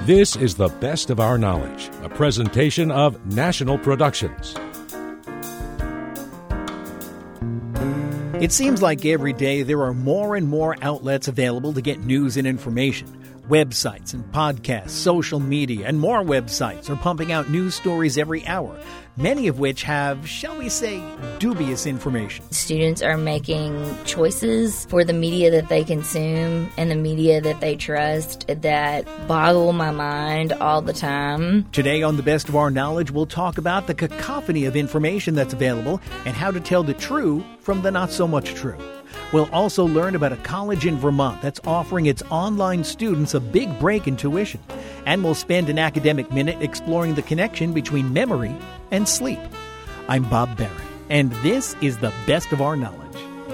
This is The Best of Our Knowledge, a presentation of National Productions. It seems like every day there are more and more outlets available to get news and information. Websites and podcasts, social media, and more websites are pumping out news stories every hour, many of which have, shall we say, dubious information. Students are making choices for the media that they consume and the media that they trust that boggle my mind all the time. Today on The Best of Our Knowledge, we'll talk about the cacophony of information that's available and how to tell the true from the not-so-much-true. We'll also learn about a college in Vermont that's offering its online students a big break in tuition. And we'll spend an academic minute exploring the connection between memory and sleep. I'm Bob Barrett, and this is The Best of Our Knowledge.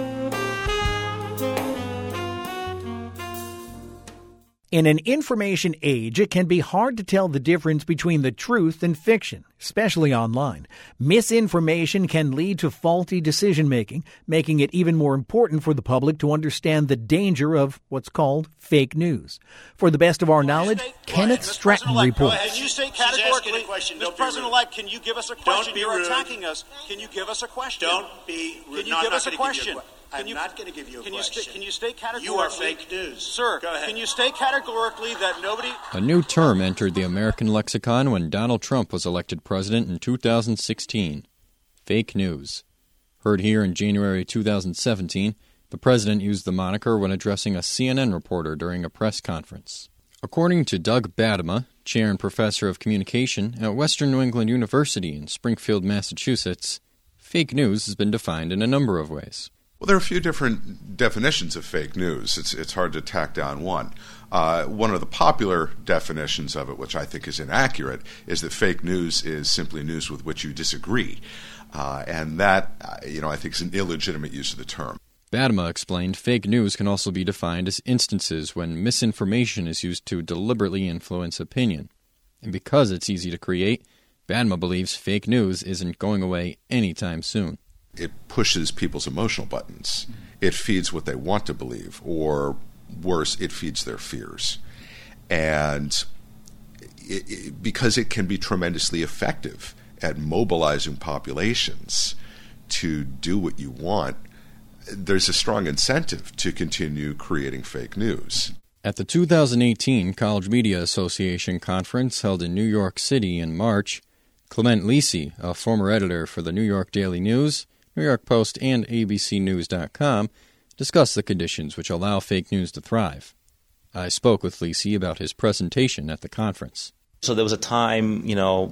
In an information age, it can be hard to tell the difference between the truth and fiction, especially online. Misinformation can lead to faulty decision-making, making it even more important for the public to understand the danger of what's called fake news. For the best of our knowledge, Kenneth Stratton reports. Can you state categorically, Mr. President-elect, can you give us a question? You're attacking us. Can you give us a question? Don't be rude. Can you give us a question? I'm not going to give you a question. Can you state categorically? You are fake news. Sir, go ahead. Can you state categorically that nobody... A new term entered the American lexicon when Donald Trump was elected president in 2016. Fake news. Heard here in January 2017, the president used the moniker when addressing a CNN reporter during a press conference. According to Doug Badema, chair and professor of communication at Western New England University in Springfield, Massachusetts, fake news has been defined in a number of ways. Well, there are a few different definitions of fake news. It's hard to tack down one. One of the popular definitions of it, which I think is inaccurate, is that fake news is simply news with which you disagree. And that, I think is an illegitimate use of the term. Badema explained fake news can also be defined as instances when misinformation is used to deliberately influence opinion. And because it's easy to create, Badema believes fake news isn't going away anytime soon. It pushes people's emotional buttons. It feeds what they want to believe, or worse, it feeds their fears. And because it can be tremendously effective at mobilizing populations to do what you want, there's a strong incentive to continue creating fake news. At the 2018 College Media Association conference held in New York City in March, Clement Lisi, a former editor for the New York Daily News, New York Post, and ABCNews.com, discussed the conditions which allow fake news to thrive. I spoke with Lisi about his presentation at the conference. So there was a time,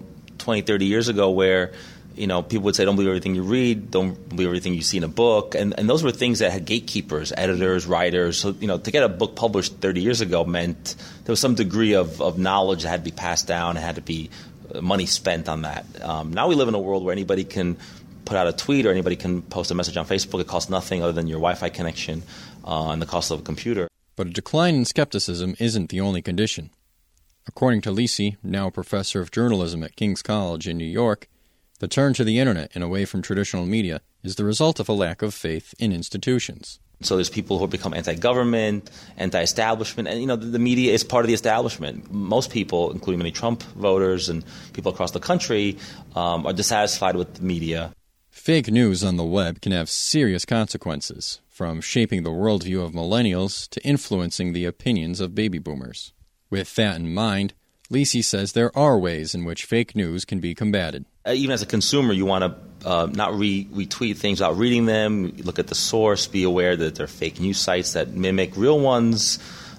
20, 30 years ago where, people would say, don't believe everything you read, don't believe everything you see in a book. And those were things that had gatekeepers, editors, writers. So, to get a book published 30 years ago meant there was some degree of knowledge that had to be passed down, had to be money spent on that. Now we live in a world where anybody can put out a tweet or anybody can post a message on Facebook. It costs nothing other than your Wi-Fi connection and the cost of a computer. But a decline in skepticism isn't the only condition. According to Lisi, now a professor of journalism at King's College in New York, the turn to the internet and away from traditional media is the result of a lack of faith in institutions. So there's people who have become anti-government, anti-establishment, and the media is part of the establishment. Most people, including many Trump voters and people across the country, are dissatisfied with the media. Fake news on the web can have serious consequences, from shaping the worldview of millennials to influencing the opinions of baby boomers. With that in mind, Lisi says there are ways in which fake news can be combated. Even as a consumer, you want to not retweet things without reading them, look at the source, be aware that there are fake news sites that mimic real ones,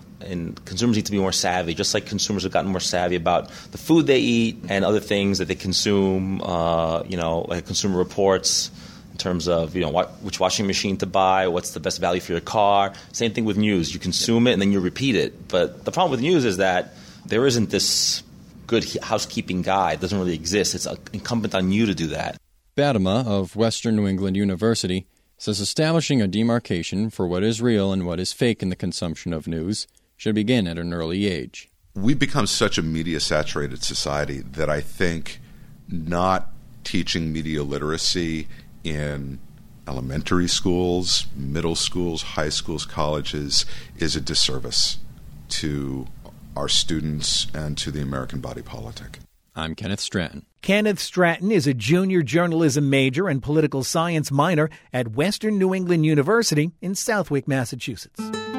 and consumers need to be more savvy, just like consumers have gotten more savvy about the food they eat and other things that they consume, like consumer reports in terms of, which washing machine to buy, what's the best value for your car. Same thing with news. You consume it and then you repeat it. But the problem with news is that there isn't this good housekeeping guide. It doesn't really exist. It's incumbent on you to do that. Badema of Western New England University says establishing a demarcation for what is real and what is fake in the consumption of news should begin at an early age. We've become such a media-saturated society that I think not teaching media literacy in elementary schools, middle schools, high schools, colleges is a disservice to our students and to the American body politic. I'm Kenneth Stratton. Kenneth Stratton is a junior journalism major and political science minor at Western New England University in Southwick, Massachusetts.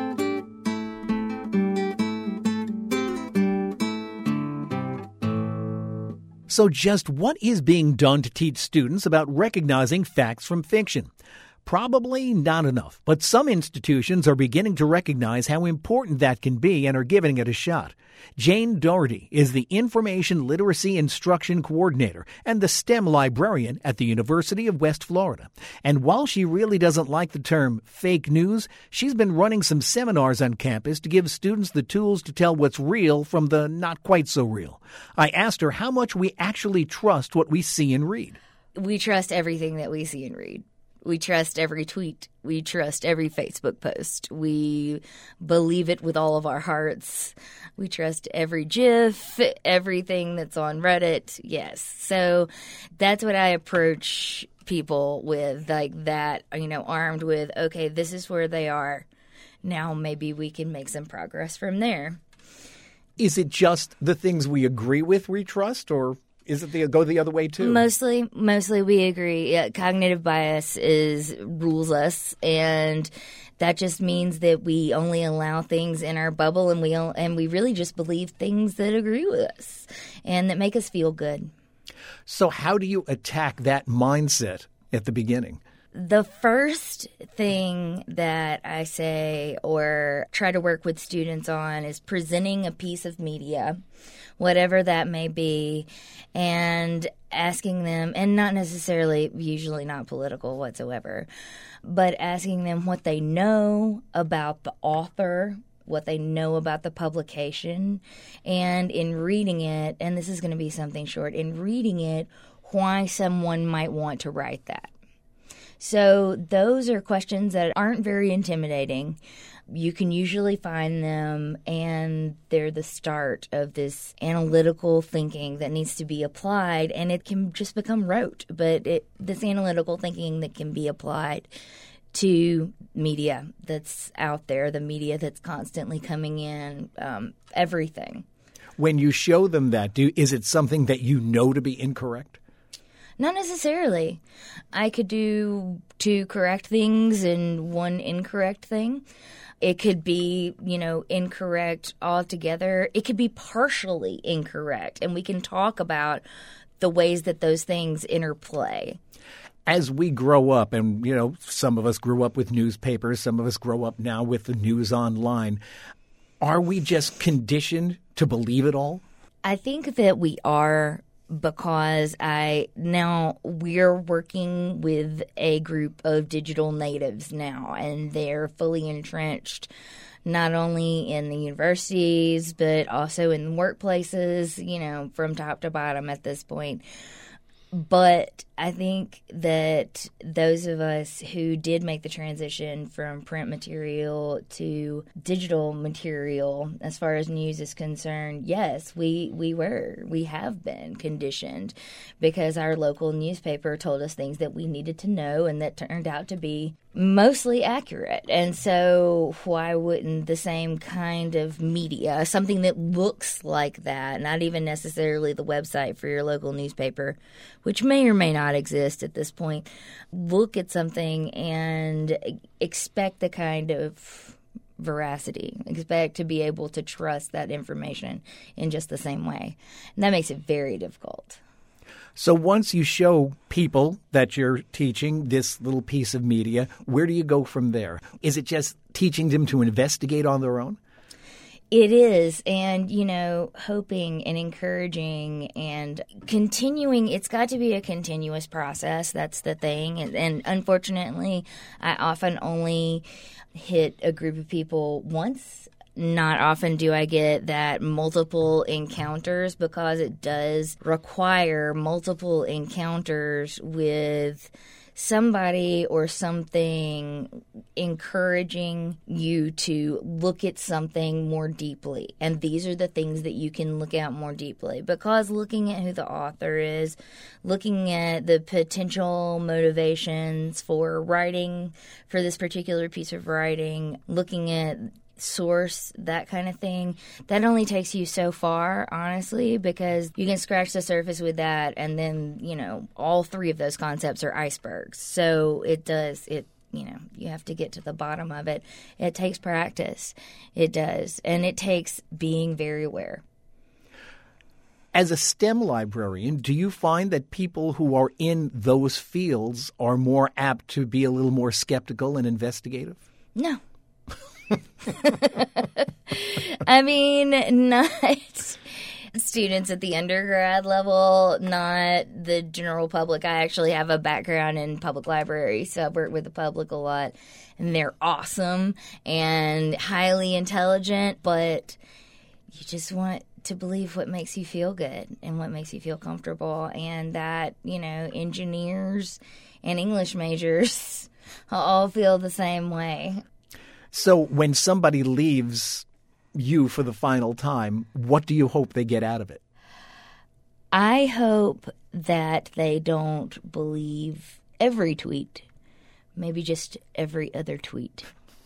So just what is being done to teach students about recognizing facts from fiction? Probably not enough, but some institutions are beginning to recognize how important that can be and are giving it a shot. Jane Doherty is the Information Literacy Instruction Coordinator and the STEM librarian at the University of West Florida. And while she really doesn't like the term fake news, she's been running some seminars on campus to give students the tools to tell what's real from the not quite so real. I asked her how much we actually trust what we see and read. We trust everything that we see and read. We trust every tweet. We trust every Facebook post. We believe it with all of our hearts. We trust every GIF, everything that's on Reddit. Yes. So that's what I approach people with, like that, armed with, okay, this is where they are. Now maybe we can make some progress from there. Is it just the things we agree with we trust, or is it go the other way too? Mostly we agree. Yeah, cognitive bias rules us, and that just means that we only allow things in our bubble, and we really just believe things that agree with us and that make us feel good. So how do you attack that mindset at the beginning? The first thing that I say or try to work with students on is presenting a piece of media, whatever that may be, and asking them, and not necessarily, usually not political whatsoever, but asking them what they know about the author, what they know about the publication, and in reading it, and this is going to be something short, in reading it, why someone might want to write that. So those are questions that aren't very intimidating. You can usually find them, and they're the start of this analytical thinking that needs to be applied, and it can just become rote. But this analytical thinking that can be applied to media that's out there, the media that's constantly coming in, everything. When you show them that, is it something that you know to be incorrect? Not necessarily. I could do 2 correct things and 1 incorrect thing. It could be, incorrect altogether. It could be partially incorrect. And we can talk about the ways that those things interplay. As we grow up, and, some of us grew up with newspapers, some of us grow up now with the news online, are we just conditioned to believe it all? I think that we are, because we're working with a group of digital natives now, and they're fully entrenched not only in the universities but also in workplaces, from top to bottom at this point. But I think that those of us who did make the transition from print material to digital material, as far as news is concerned, yes, we have been conditioned because our local newspaper told us things that we needed to know and that turned out to be mostly accurate. And so why wouldn't the same kind of media, something that looks like that, not even necessarily the website for your local newspaper, which may or may not exist at this point, look at something and expect the kind of veracity, expect to be able to trust that information in just the same way. And that makes it very difficult. So once you show people that you're teaching this little piece of media, where do you go from there? Is it just teaching them to investigate on their own? It is. And, hoping and encouraging and continuing. It's got to be a continuous process. That's the thing. And unfortunately, I often only hit a group of people once. Not often do I get that multiple encounters, because it does require multiple encounters with somebody or something encouraging you to look at something more deeply. And these are the things that you can look at more deeply, because looking at who the author is, looking at the potential motivations for writing, for this particular piece of writing, looking at source, that kind of thing, that only takes you so far, honestly, because you can scratch the surface with that, and then, all three of those concepts are icebergs. So you have to get to the bottom of it. It takes practice. It does. And it takes being very aware. As a STEM librarian, do you find that people who are in those fields are more apt to be a little more skeptical and investigative? No. I mean, not students at the undergrad level, not the general public. I actually have a background in public libraries, so I've worked with the public a lot, and they're awesome and highly intelligent, but you just want to believe what makes you feel good and what makes you feel comfortable, and that, engineers and English majors all feel the same way. So when somebody leaves you for the final time, what do you hope they get out of it? I hope that they don't believe every tweet, maybe just every other tweet.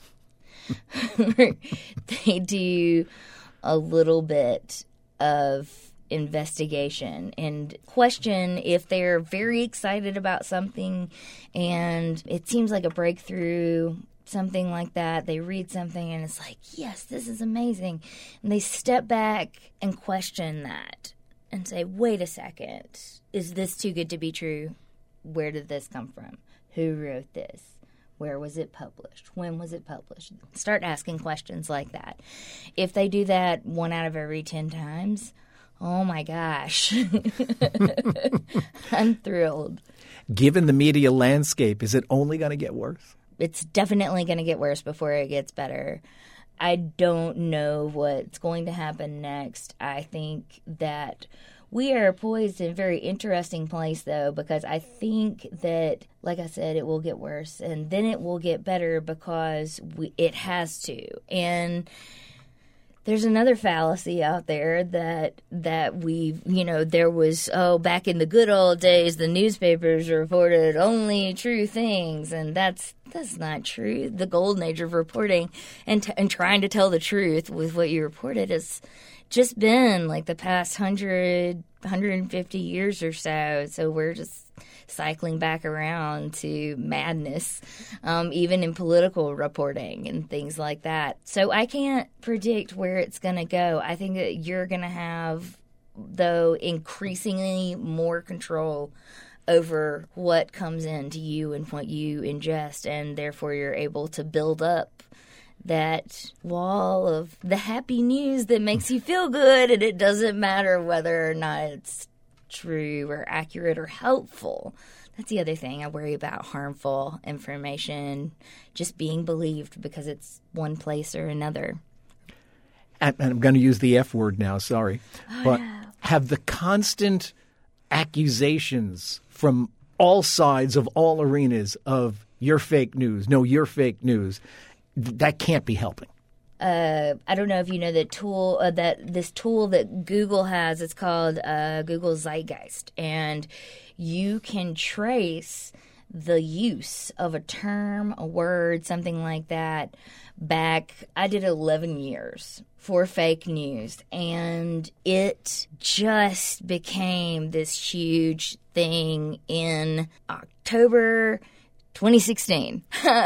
They do a little bit of investigation and question if they're very excited about something and it seems like a breakthrough, something like that. They read something and it's like, yes, this is amazing. And they step back and question that and say, wait a second, is this too good to be true? Where did this come from? Who wrote this? Where was it published? When was it published? Start asking questions like that. If they do that 1 out of every 10 times, oh my gosh, I'm thrilled. Given the media landscape, is it only going to get worse? It's definitely going to get worse before it gets better. I don't know what's going to happen next. I think that we are poised in a very interesting place, though, because I think that, like I said, it will get worse, and then it will get better because it has to. And there's another fallacy out there that we've, there was, back in the good old days, the newspapers reported only true things, and that's not true. The golden age of reporting and trying to tell the truth with what you reported has just been like the past 150 years or so. So we're just cycling back around to madness, even in political reporting and things like that. So I can't predict where it's going to go. I think that you're going to have, though, increasingly more control over what comes into you and what you ingest, and therefore you're able to build up that wall of the happy news that makes you feel good, and it doesn't matter whether or not it's true or accurate or helpful. That's the other thing I worry about, harmful information just being believed because it's one place or another. And I'm going to use the F word now, sorry. But no. Have the constant accusations from all sides of all arenas of you're fake news, no, you're fake news, that can't be helping. I don't know if you know that tool, this tool that Google has. It's called Google Zeitgeist, and you can trace the use of a term, a word, something like that back. I did 11 years for fake news, and it just became this huge thing in October 2016.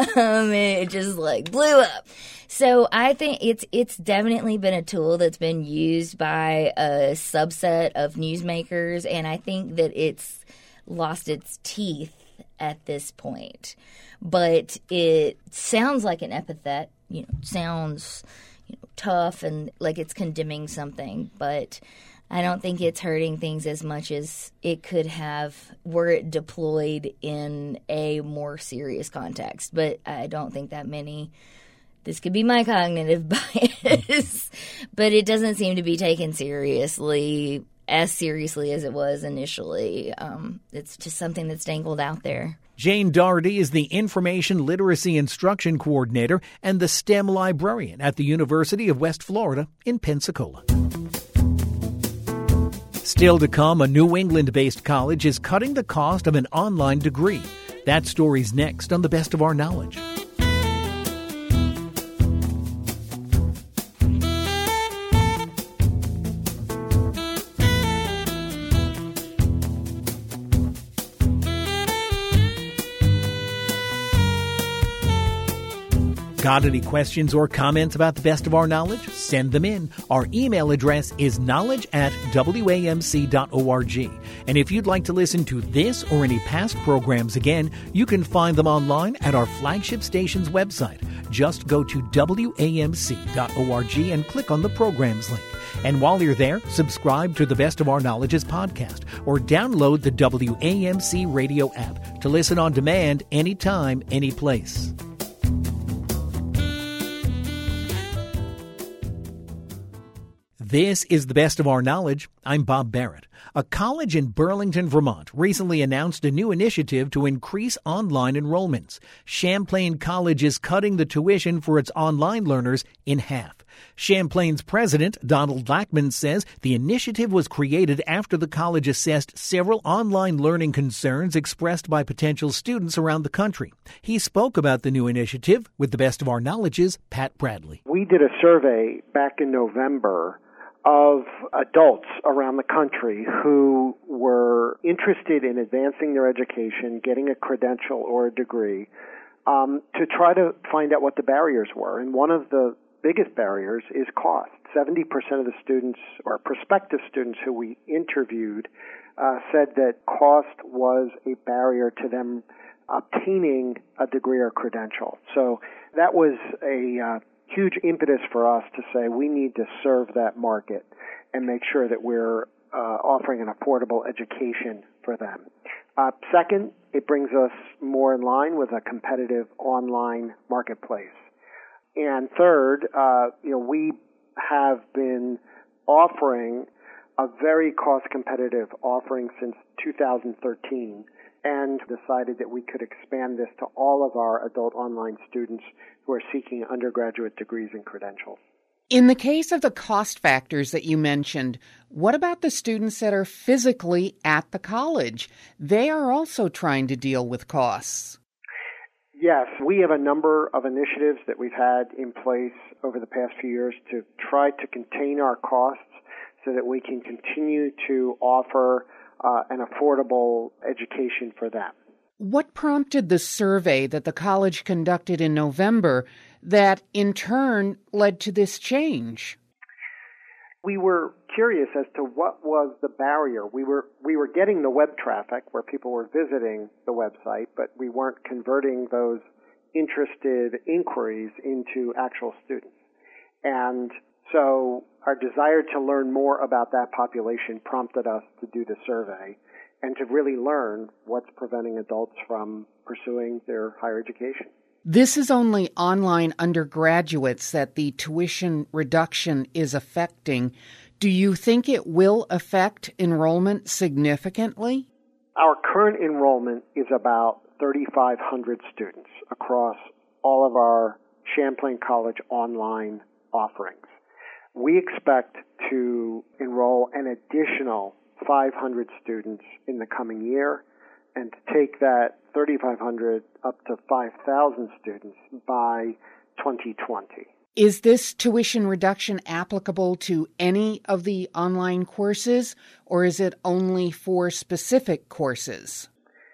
It just blew up. So I think it's definitely been a tool that's been used by a subset of newsmakers, and I think that it's lost its teeth at this point. But it sounds like an epithet, sounds tough and like it's condemning something, but I don't think it's hurting things as much as it could have were it deployed in a more serious context. But I don't think that many. This could be my cognitive bias, but it doesn't seem to be taken seriously as it was initially. It's just something that's dangled out there. Jane Doherty is the Information Literacy Instruction Coordinator and the STEM Librarian at the University of West Florida in Pensacola. Still to come, a New England-based college is cutting the cost of an online degree. That story's next on The Best of Our Knowledge. Got any questions or comments about the best of our knowledge? Send them in. Our email address is knowledge@wamc.org. And if you'd like to listen to this or any past programs again, you can find them online at our flagship station's website. Just go to wamc.org and click on the programs link. And while you're there, subscribe to the Best of Our Knowledge's podcast or download the WAMC radio app to listen on demand anytime, any place. This is the Best of Our Knowledge. I'm Bob Barrett. A college in Burlington, Vermont recently announced a new initiative to increase online enrollments. Champlain College is cutting the tuition for its online learners in half. Champlain's president, Donald Lackman, says the initiative was created after the college assessed several online learning concerns expressed by potential students around the country. He spoke about the new initiative with the Best of Our Knowledge's Pat Bradley. We did a survey back in November of adults around the country who were interested in advancing their education, getting a credential or a degree, to try to find out what the barriers were. And one of the biggest barriers is cost. 70% of the students or prospective students who we interviewed said that cost was a barrier to them obtaining a degree or credential. So that was a huge impetus for us to say we need to serve that market and make sure that we're offering an affordable education for them. Second, it brings us more in line with a competitive online marketplace. And third, we have been offering a very cost-competitive offering since 2013 and decided that we could expand this to all of our adult online students who are seeking undergraduate degrees and credentials. In the case of the cost factors that you mentioned, what about the students that are physically at the college? They are also trying to deal with costs. Yes, we have a number of initiatives that we've had in place over the past few years to try to contain our costs so that we can continue to offer an affordable education for them. What prompted the survey that the college conducted in November that in turn led to this change? We were curious as to what was the barrier. We were getting the web traffic where people were visiting the website, but we weren't converting those interested inquiries into actual students. And so our desire to learn more about that population prompted us to do the survey and to really learn what's preventing adults from pursuing their higher education. This is only online undergraduates that the tuition reduction is affecting. Do you think it will affect enrollment significantly? Our current enrollment is about 3,500 students across all of our Champlain College online offerings. We expect to enroll an additional 500 students in the coming year and to take that 3,500 up to 5,000 students by 2020. Is this tuition reduction applicable to any of the online courses, or is it only for specific courses?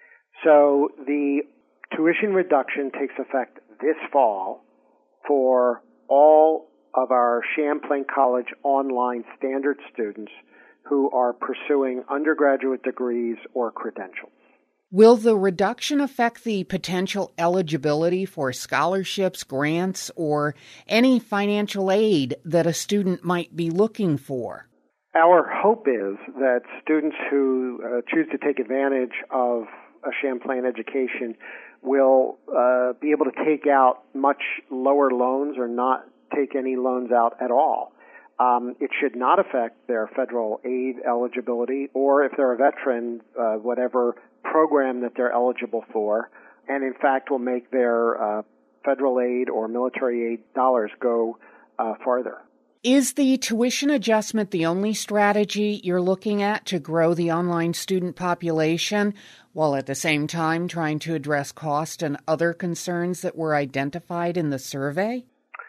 So the tuition reduction takes effect this fall for all of our Champlain College online standard students who are pursuing undergraduate degrees or credentials. Will the reduction affect the potential eligibility for scholarships, grants, or any financial aid that a student might be looking for? Our hope is that students who choose to take advantage of a Champlain education will be able to take out much lower loans or not take any loans out at all. It should not affect their federal aid eligibility, or if they're a veteran, whatever program that they're eligible for, and in fact will make their federal aid or military aid dollars go farther. Is the tuition adjustment the only strategy you're looking at to grow the online student population, while at the same time trying to address cost and other concerns that were identified in the survey?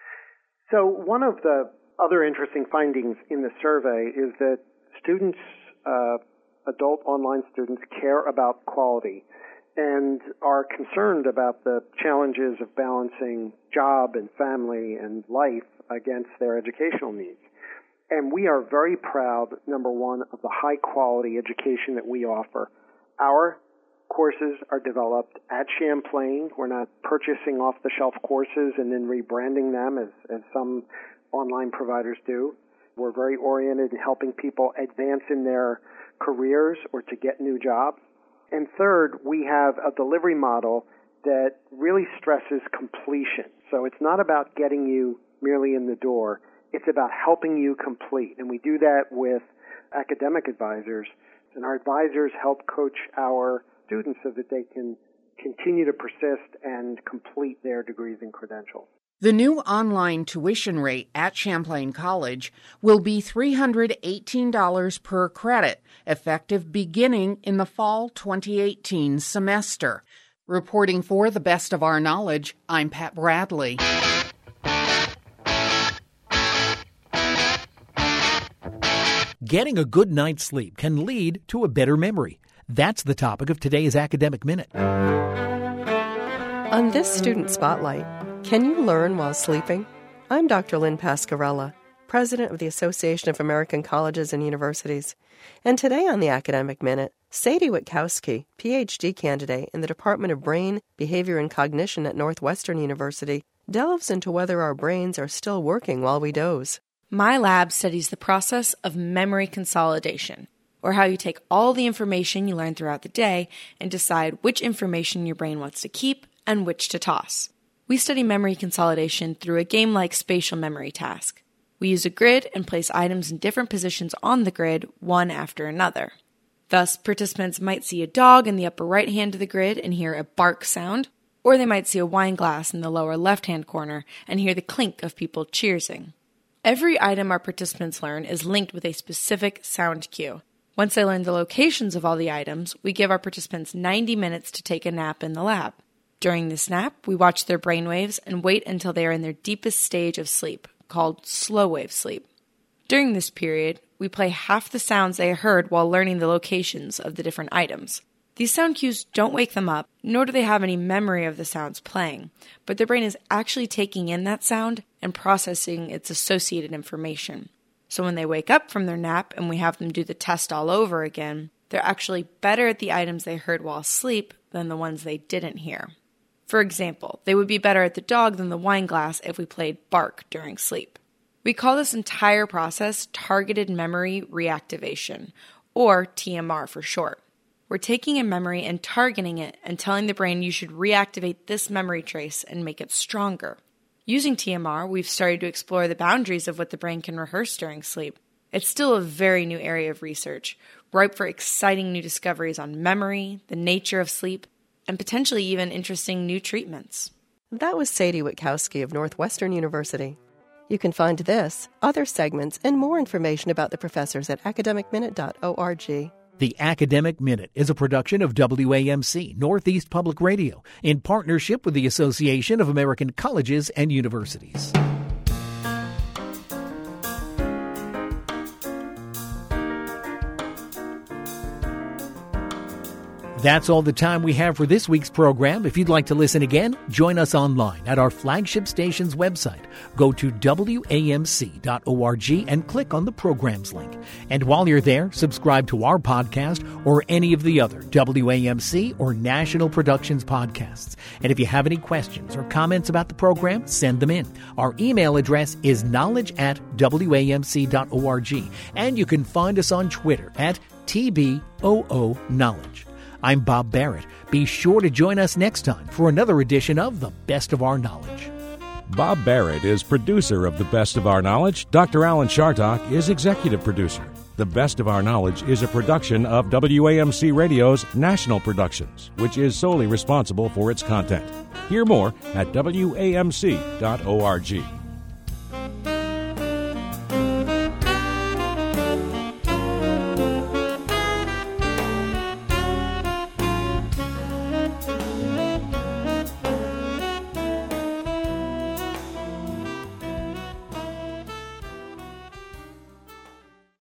So one of the other interesting findings in the survey is that students, adult online students, care about quality. and are concerned about the challenges of balancing job and family and life against their educational needs. And we are very proud, number one, of the high-quality education that we offer. Our courses are developed at Champlain. We're not purchasing off-the-shelf courses and then rebranding them as some online providers do. We're very oriented in helping people advance in their careers or to get new jobs. And third, we have a delivery model that really stresses completion. So it's not about getting you merely in the door. It's about helping you complete. And we do that with academic advisors. And our advisors help coach our students so that they can continue to persist and complete their degrees and credentials. The new online tuition rate at Champlain College will be $318 per credit, effective beginning in the fall 2018 semester. Reporting for the Best of Our Knowledge, I'm Pat Bradley. Getting a good night's sleep can lead to a better memory. That's the topic of today's Academic Minute. On this Student Spotlight, can you learn while sleeping? I'm Dr. Lynn Pascarella, President of the Association of American Colleges and Universities. And today on the Academic Minute, Sadie Witkowski, PhD candidate in the Department of Brain, Behavior, and Cognition at Northwestern University, delves into whether our brains are still working while we doze. My lab studies the process of memory consolidation, or how you take all the information you learn throughout the day and decide which information your brain wants to keep and which to toss. We study memory consolidation through a game-like spatial memory task. We use a grid and place items in different positions on the grid, one after another. Thus, participants might see a dog in the upper right hand of the grid and hear a bark sound, or they might see a wine glass in the lower left-hand corner and hear the clink of people cheersing. Every item our participants learn is linked with a specific sound cue. Once they learn the locations of all the items, we give our participants 90 minutes to take a nap in the lab. During this nap, we watch their brainwaves and wait until they are in their deepest stage of sleep, called slow wave sleep. During this period, we play half the sounds they heard while learning the locations of the different items. These sound cues don't wake them up, nor do they have any memory of the sounds playing, but their brain is actually taking in that sound and processing its associated information. So when they wake up from their nap and we have them do the test all over again, they're actually better at the items they heard while asleep than the ones they didn't hear. For example, they would be better at the dog than the wine glass if we played bark during sleep. We call this entire process targeted memory reactivation, or TMR for short. We're taking a memory and targeting it and telling the brain you should reactivate this memory trace and make it stronger. Using TMR, we've started to explore the boundaries of what the brain can rehearse during sleep. It's still a very new area of research, ripe for exciting new discoveries on memory, the nature of sleep, and potentially even interesting new treatments. That was Sadie Witkowski of Northwestern University. You can find this, other segments, and more information about the professors at academicminute.org. The Academic Minute is a production of WAMC, Northeast Public Radio, in partnership with the Association of American Colleges and Universities. That's all the time we have for this week's program. If you'd like to listen again, join us online at our flagship station's website. Go to WAMC.org and click on the programs link. And while you're there, subscribe to our podcast or any of the other WAMC or National Productions podcasts. And if you have any questions or comments about the program, send them in. Our email address is knowledge@WAMC.org. And you can find us on Twitter at TBOO Knowledge. I'm Bob Barrett. Be sure to join us next time for another edition of The Best of Our Knowledge. Bob Barrett is producer of The Best of Our Knowledge. Dr. Alan Chartock is executive producer. The Best of Our Knowledge is a production of WAMC Radio's National Productions, which is solely responsible for its content. Hear more at WAMC.org.